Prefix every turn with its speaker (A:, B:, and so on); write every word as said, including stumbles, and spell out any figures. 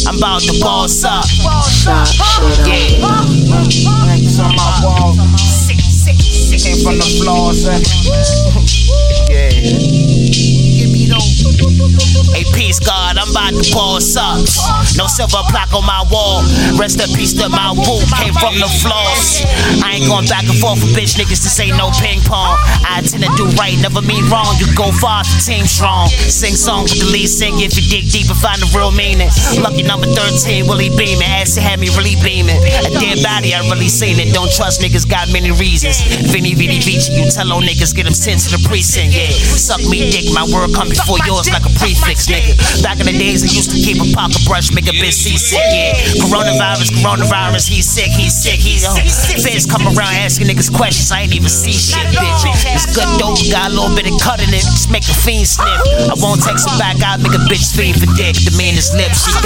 A: I'm about to boss up.
B: Yeah.
A: Niggas on my wall. Sick, sick, sick. Came from the floors. Yeah. Give me those. Hey, peace, God, I'm about to boss up. No silver plaque on my wall. Rest in peace to my woo. Came from the floors. I ain't going back and forth with bitch niggas. This ain't no ping pong. I tend to do right, never mean wrong. You go far, the team strong. Sing songs with the lead singer. If you dig deep and find the real meaning. Lucky number thirteen, Willie beaming. Ass had me really beaming. A dead body, I really seen it. Don't trust niggas, got many reasons. Vinny, Vinny, Vici, you tell old niggas, get them sent to the precinct. Yeah, suck me dick, my word come before yours like a prefix, nigga. Back in the days, I used to keep a pocket brush, make a bitch seasick, yeah. Coronavirus, coronavirus, he's sick, he's sick, he's uh, feds come around asking niggas questions, I ain't even see shit, bitch. It's good dope, got a little bit of cut in it, just make a fiend sniff. I won't text her back, I'll make a bitch fiend for dick, the meanest lips. She